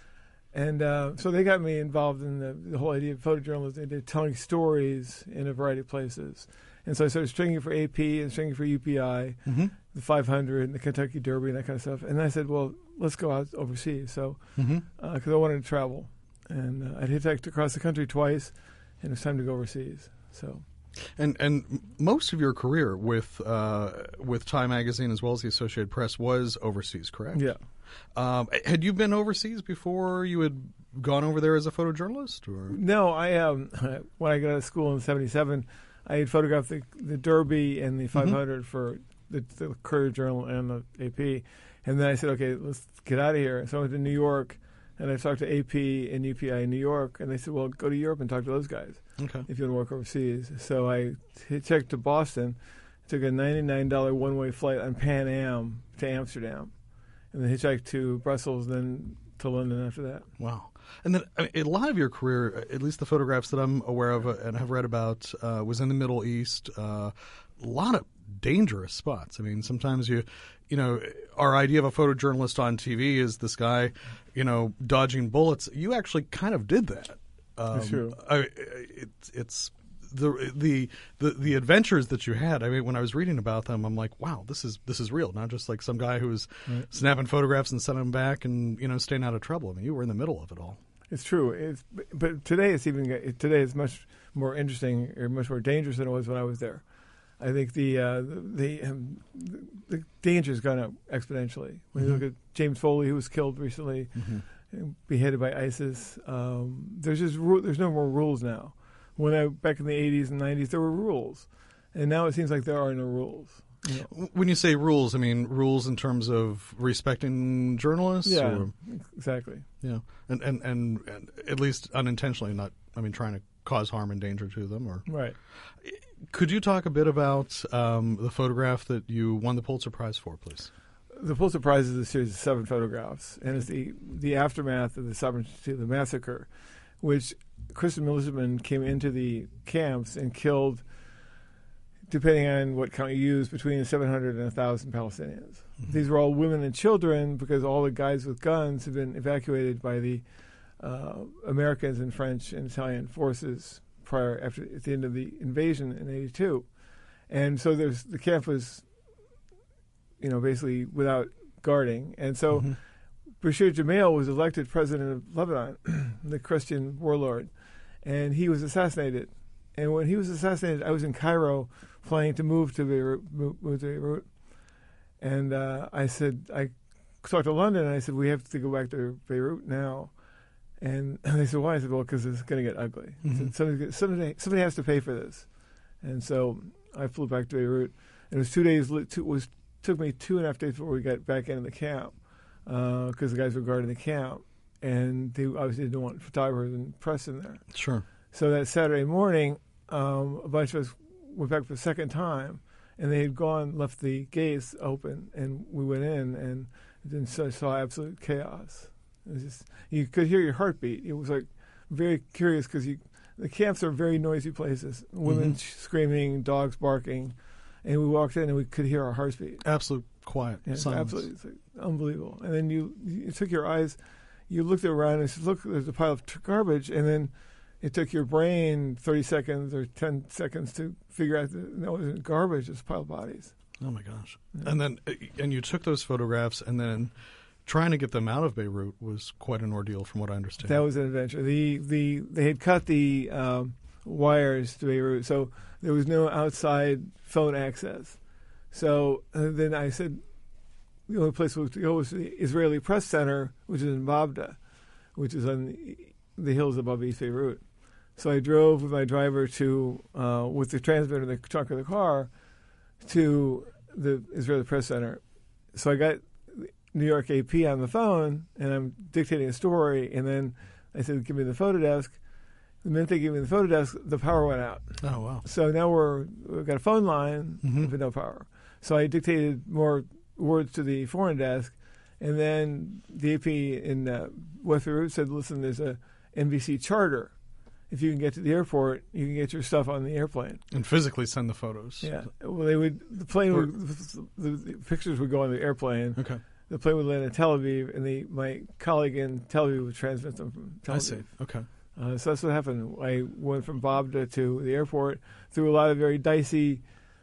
And uh, so they got me involved in the, the whole idea of photojournalism. They're telling stories in a variety of places. And so I started stringing for A P and stringing for U P I, mm-hmm. the five hundred and the Kentucky Derby and that kind of stuff. And then I said, well, let's go out overseas. So, because mm-hmm. uh, I wanted to travel. And uh, I'd hitchhiked across the country twice, and it was time to go overseas. So, And and most of your career with uh, with Time Magazine as well as the Associated Press was overseas, correct? Yeah. Um, had you been overseas before you had gone over there as a photojournalist? Or? No, I um, when I got out of school in seventy-seven, I had photographed the, the Derby and the five hundred mm-hmm. for the, the Courier Journal and the A P. And then I said, okay, let's get out of here. So I went to New York, and I talked to A P and U P I in New York, and they said, well, go to Europe and talk to those guys okay. if you want to work overseas. So I checked to Boston, took a ninety-nine dollars one-way flight on Pan Am to Amsterdam, and then hitchhiked to Brussels, then to London after that. Wow. And then I mean, a lot of your career, at least the photographs that I'm aware of and have read about, uh, was in the Middle East. Uh, a lot of dangerous spots. I mean, sometimes you, you know, our idea of a photojournalist on T V is this guy, you know, dodging bullets. You actually kind of did that. Um, That's true. I, it's it's the the the the adventures that you had. I mean, when I was reading about them, I'm like, wow, this is this is real. Not just like some guy who's right. snapping photographs and sending them back and, you know, staying out of trouble. I mean, you were in the middle of it all. It's true. It's, but today it's even today it's much more interesting or much more dangerous than it was when I was there. I think the uh, the the, um, the danger's gone up exponentially. When mm-hmm. you look at James Foley, who was killed recently, mm-hmm. beheaded by ISIS. Um, there's just ru- there's no more rules now. When I back in the eighties and nineties, there were rules, and now it seems like there are no rules. You know? When you say rules, I mean rules in terms of respecting journalists? Yeah, or? exactly. Yeah, and, and and and at least unintentionally, not, I mean, trying to cause harm and danger to them. Or right. Could you talk a bit about um, the photograph that you won the Pulitzer Prize for, please? The Pulitzer Prize is a series of seven photographs, and it's the, the aftermath of the Sovereignty of the Massacre, which Christian militiamen came into the camps and killed, depending on what count you use, between seven hundred and one thousand Palestinians. Mm-hmm. These were all women and children because all the guys with guns had been evacuated by the uh, Americans and French and Italian forces prior, after at the end of the invasion in eighty-two. And so there's the camp was, you know, basically without guarding. And so mm-hmm. Bashir Gemayel was elected president of Lebanon, the Christian warlord, and he was assassinated. And when he was assassinated, I was in Cairo planning to move to Beirut, move, move to Beirut. And uh, I said, I talked to London, and I said, we have to go back to Beirut now. And they said, why? I said, well, because it's going to get ugly. Mm-hmm. I said, somebody, somebody, somebody has to pay for this. And so I flew back to Beirut. And it was two days, two, was took me two and a half days before we got back into the camp, because uh, the guys were guarding the camp. And they obviously didn't want photographers and press in there. Sure. So that Saturday morning, um, a bunch of us went back for the second time, and they had gone, left the gates open, and we went in, and then saw, saw absolute chaos. It was just, you could hear your heartbeat. It was like very curious because the camps are very noisy places. Women mm-hmm. screaming, dogs barking, and we walked in and we could hear our heartbeat. Absolute quiet. Yeah, silence. Absolutely, it's like unbelievable. And then you, you took your eyes, you looked around and said, "Look, there's a pile of t- garbage," and then it took your brain thirty seconds or ten seconds to figure out that no, it wasn't garbage; it's a pile of bodies. Oh my gosh! Yeah. And then, and you took those photographs, and then trying to get them out of Beirut was quite an ordeal, from what I understand. That was an adventure. The the they had cut the um, wires to Beirut, so there was no outside phone access. So uh, then I said, the only place to go was the Israeli Press Center, which is in Babda, which is on the, the hills above East Beirut. So I drove with my driver to, uh, with the transmitter in the trunk of the car, to the Israeli Press Center. So I got New York A P on the phone, and I'm dictating a story, and then I said, give me the photo desk. The minute they gave me the photo desk, the power went out. Oh, wow. So now we're, we've got a phone line Mm-hmm. with no power. So I dictated more words to the foreign desk, and then the A P in uh, West Beirut said, listen, there's a N B C charter. If you can get to the airport, you can get your stuff on the airplane. And physically send the photos. Yeah. Well, they would, the plane would, the, the pictures would go on the airplane. Okay. The plane would land in Tel Aviv, and the, my colleague in Tel Aviv would transmit them from Tel Aviv. I see. Okay. Uh, so that's what happened. I went from Babda to the airport through a lot of very dicey,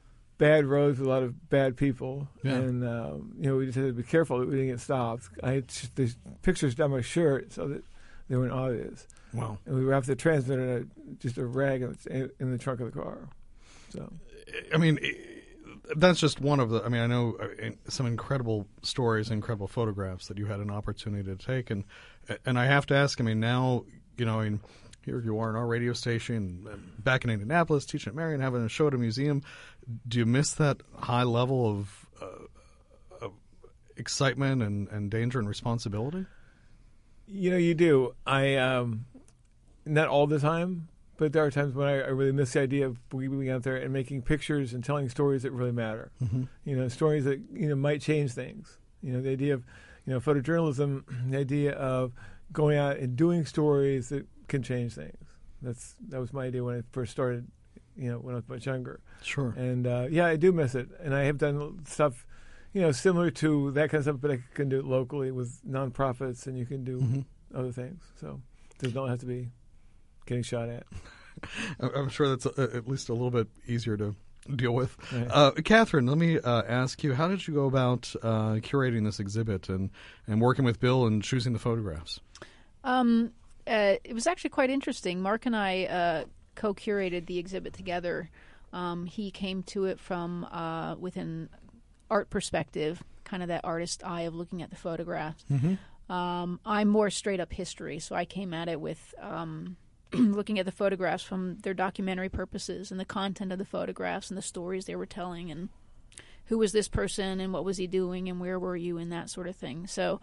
bad roads with a lot of bad people. Yeah. And, um, you know, we just had to be careful that we didn't get stopped. I had sh- the pictures down my shirt so that they weren't obvious. Wow. And we wrapped the transmitter in a, just a rag in the, in the trunk of the car. So, I mean, that's just one of the, I mean, I know some incredible stories, incredible photographs that you had an opportunity to take. And, and I have to ask, I mean, now, you know, I mean, here you are in our radio station, back in Indianapolis, teaching at Marion, having a show at a museum. Do you miss that high level of, uh, of excitement and, and danger and responsibility? you know, you do. I, um, not all the time, but there are times when I, I really miss the idea of being out there and making pictures and telling stories that really matter. Mm-hmm. You know, stories that, you know, might change things. You know, the idea of, you know, photojournalism, the idea of going out and doing stories that can change things. That's That was my idea when I first started, you know, when I was much younger. Sure. And, uh, yeah, I do miss it. And I have done stuff, you know, similar to that kind of stuff, but I can do it locally with nonprofits, and you can do Mm-hmm. other things. So it does not have to be getting shot at. I'm sure that's a, at least a little bit easier to deal with. Right. Uh, Catherine, let me uh, ask you, how did you go about uh, curating this exhibit and, and working with Bill and choosing the photographs? Um, uh, it was actually quite interesting. Mark and I uh, co-curated the exhibit together. Um, he came to it from uh, with an art perspective, kind of that artist eye of looking at the photographs. Mm-hmm. Um, I'm more straight up history, so I came at it with um, looking at the photographs from their documentary purposes and the content of the photographs and the stories they were telling and who was this person and what was he doing and where were you and that sort of thing. So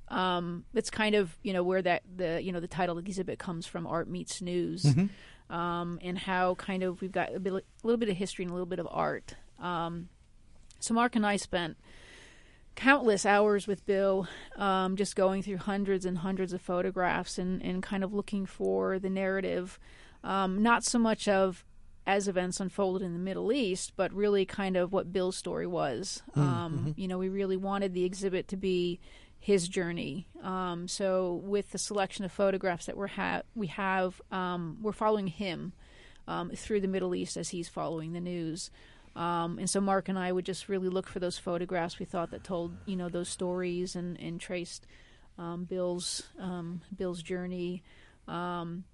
um, it's kind of, you know, where that the you know the title of the exhibit comes from, Art Meets News, Mm-hmm. um, and how kind of we've got a, bit, a little bit of history and a little bit of art. Um, so Mark and I spent countless hours with Bill, um, just going through hundreds and hundreds of photographs and, and kind of looking for the narrative, um, not so much of as events unfolded in the Middle East, but really kind of what Bill's story was. Mm-hmm. Um, you know, we really wanted the exhibit to be his journey. Um, so with the selection of photographs that we're ha- we have, um, we're following him um, through the Middle East as he's following the news. Um, and so Mark and I would just really look for those photographs we thought that told, you know, those stories and, and traced um, Bill's um, Bill's journey. Um,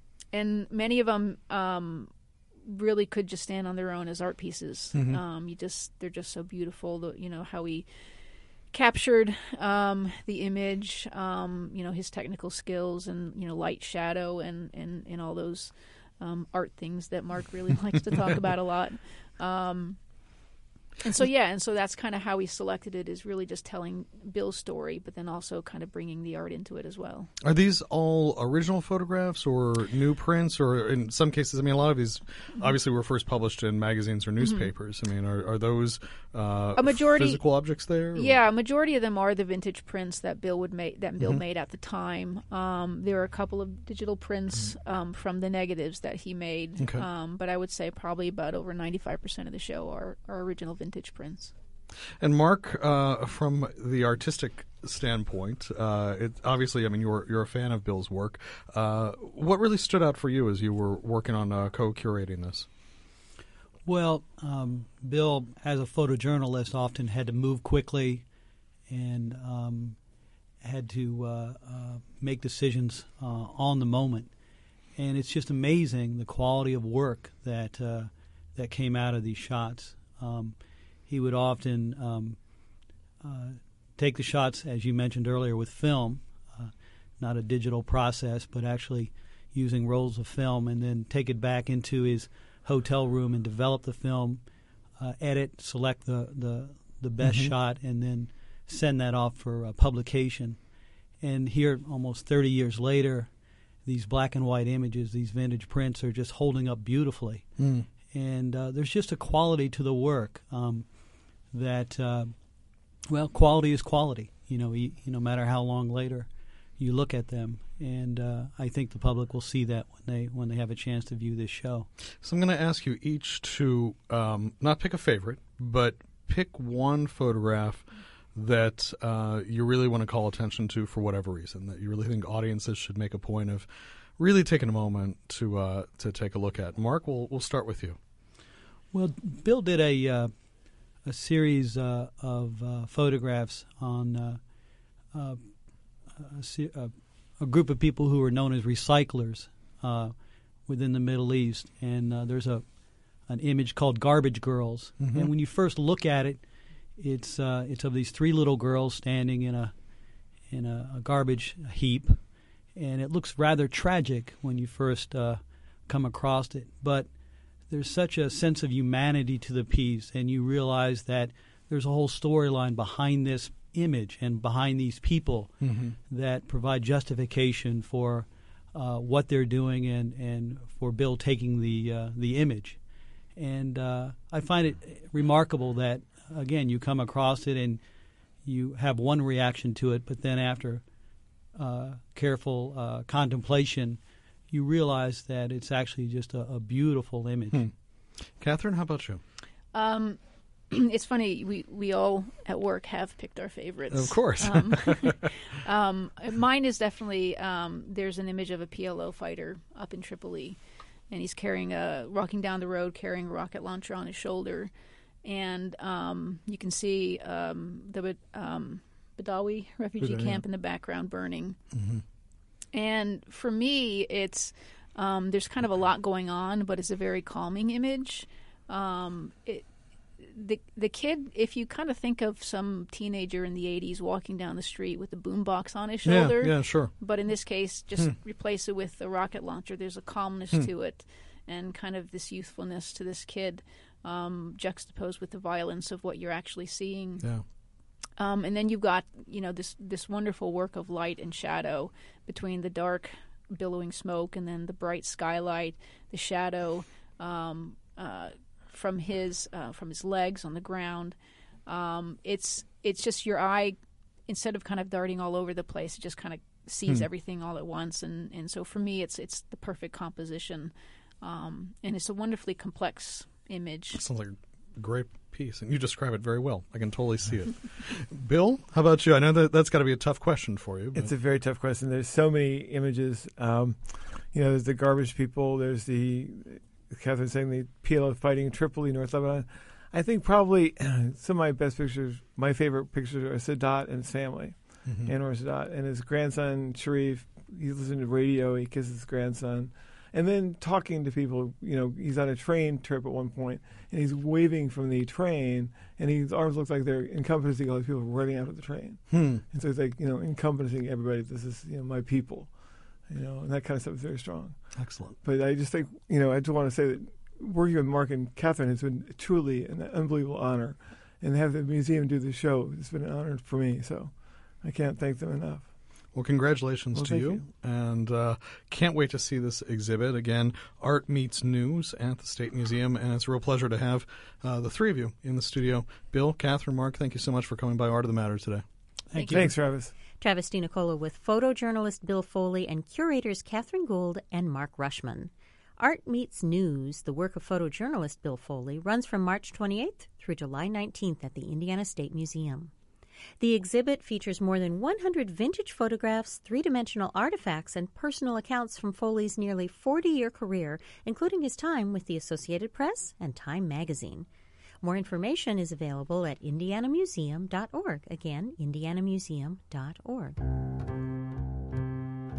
and many of them um, really could just stand on their own as art pieces. Mm-hmm. Um, you just they're just so beautiful. The, you know, how he captured um, the image, um, you know, his technical skills and, you know, light, shadow, and, and, and all those um, art things that Mark really likes to talk about a lot. Um, and so, yeah, and so that's kind of how we selected it, is really just telling Bill's story, but then also kind of bringing the art into it as well. Are these all original photographs or new prints? Or in some cases, I mean, a lot of these obviously were first published in magazines or newspapers. Mm-hmm. I mean, are, are those uh, a majority, physical objects there? Or? Yeah, a majority of them are the vintage prints that Bill would make, that Bill Mm-hmm. made at the time. Um, there are a couple of digital prints um, from the negatives that he made, Okay. um, but I would say probably about over ninety-five percent of the show are, are original vintage prints. And Mark, uh, from the artistic standpoint, uh, it, obviously, I mean, you're you're a fan of Bill's work. Uh, what really stood out for you as you were working on uh, co-curating this? Well, um, Bill, as a photojournalist, often had to move quickly and um, had to uh, uh, make decisions uh, on the moment. and it's just amazing the quality of work that uh, that came out of these shots. Um, he would often um, uh, take the shots, as you mentioned earlier, with film, uh, not a digital process, but actually using rolls of film, and then take it back into his hotel room and develop the film, uh, edit, select the, the, the best Mm-hmm. shot, and then send that off for uh, publication. And here, almost thirty years later, these black and white images, these vintage prints, are just holding up beautifully. Mm. And uh, there's just a quality to the work um, that, uh, well, quality is quality. You know, you, you no matter how long later you look at them, and uh, I think the public will see that when they when they have a chance to view this show. So I'm going to ask you each to um, not pick a favorite, but pick one photograph that uh, you really want to call attention to for whatever reason, that you really think audiences should make a point of really taking a moment to uh, to take a look at. Mark, we'll we'll start with you. Well, Bill did a uh, a series uh, of uh, photographs on uh, uh, a, se- a, a group of people who are known as recyclers uh, within the Middle East, and uh, there's a an image called Garbage Girls, Mm-hmm. and when you first look at it, it's uh, it's of these three little girls standing in a in a, a garbage heap, and it looks rather tragic when you first uh, come across it, but there's such a sense of humanity to the piece, and you realize that there's a whole storyline behind this image and behind these people Mm-hmm. that provide justification for uh, what they're doing and, and for Bill taking the uh, the image. And uh, I find it remarkable that, again, you come across it and you have one reaction to it, but then after uh, careful uh, contemplation, you realize that it's actually just a, a beautiful image. Hmm. Catherine, how about you? Um, it's funny. We, we all at work have picked our favorites. Of course. Um, um, mine is definitely um, there's an image of a P L O fighter up in Tripoli, and he's carrying a walking down the road carrying a rocket launcher on his shoulder, and um, you can see um, the um, Badawi refugee Badawi. camp in the background burning. Mm-hmm. And for me, it's um, there's kind of a lot going on, but it's a very calming image. Um, it, the the kid, if you kind of think of some teenager in the eighties walking down the street with a boombox on his shoulder, Yeah, yeah, sure. but in this case, just Hmm. replace it with a rocket launcher. There's a calmness Hmm. to it, and kind of this youthfulness to this kid, um, juxtaposed with the violence of what you're actually seeing. Yeah. Um, and then you've got, you know, this this wonderful work of light and shadow between the dark, billowing smoke and then the bright skylight, the shadow um, uh, from his uh, from his legs on the ground. Um, it's it's just your eye, instead of kind of darting all over the place, it just kind of sees Hmm. everything all at once. And, and so for me, it's it's the perfect composition, um, and it's a wonderfully complex image. That sounds like a great piece, and you describe it very well. I can totally see it. Bill, how about you? I know that that's got to be a tough question for you. But. It's a very tough question. There's so many images. Um, you know, there's the garbage people. There's the, Catherine saying, the P L O fighting Tripoli, North Lebanon. I think probably some of my best pictures, my favorite pictures are Sadat and his family, Mhm. Anwar Sadat, and his grandson, Sharif. He's listening to radio. He kisses his grandson. And then talking to people, you know, he's on a train trip at one point, and he's waving from the train, and his arms look like they're encompassing all these people running out of the train. Hmm. And so it's like, you know, encompassing everybody. This is, you know, my people, you know, and that kind of stuff is very strong. Excellent. But I just think, you know, I just want to say that working with Mark and Catherine has been truly an unbelievable honor. And to have the museum do the show, it's been an honor for me. So I can't thank them enough. Well, congratulations Well, to thank you, you. and uh, can't wait to see this exhibit. Again, Art Meets News at the State Museum, and it's a real pleasure to have uh, the three of you in the studio. Bill, Catherine, Mark, thank you so much for coming by Art of the Matter today. Thank you. Thanks, Travis. Travis DiNicola with photojournalist Bill Foley and curators Catherine Gould and Mark Rushman. Art Meets News, the work of photojournalist Bill Foley, runs from March twenty-eighth through July nineteenth at the Indiana State Museum. The exhibit features more than one hundred vintage photographs, three-dimensional artifacts, and personal accounts from Foley's nearly forty-year career, including his time with the Associated Press and Time magazine. More information is available at indiana museum dot org. Again, indiana museum dot org.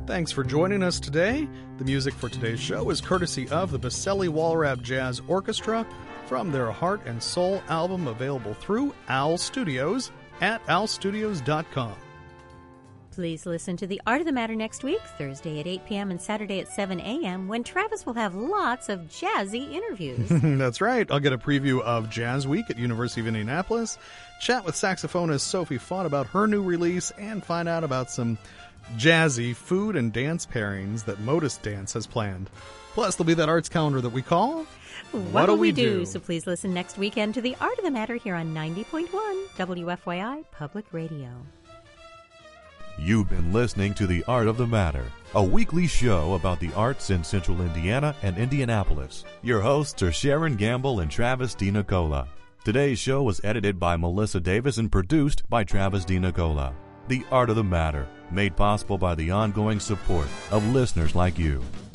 Thanks for joining us today. The music for today's show is courtesy of the Baselli Walrap Jazz Orchestra from their Heart and Soul album, available through Owl Studios at owl studios dot com. Please listen to The Art of the Matter next week, Thursday at eight p.m. and Saturday at seven a.m., when Travis will have lots of jazzy interviews. That's right. I'll get a preview of Jazz Week at University of Indianapolis, chat with saxophonist Sophie Fott about her new release, and find out about some jazzy food and dance pairings that Modus Dance has planned. Plus, there'll be that arts calendar that we call What'll We Do? So please listen next weekend to The Art of the Matter here on ninety point one W F Y I Public Radio. You've been listening to The Art of the Matter, a weekly show about the arts in Central Indiana and Indianapolis. Your hosts are Sharon Gamble and Travis DiNicola. Today's show was edited by Melissa Davis and produced by Travis DiNicola. The Art of the Matter, made possible by the ongoing support of listeners like you.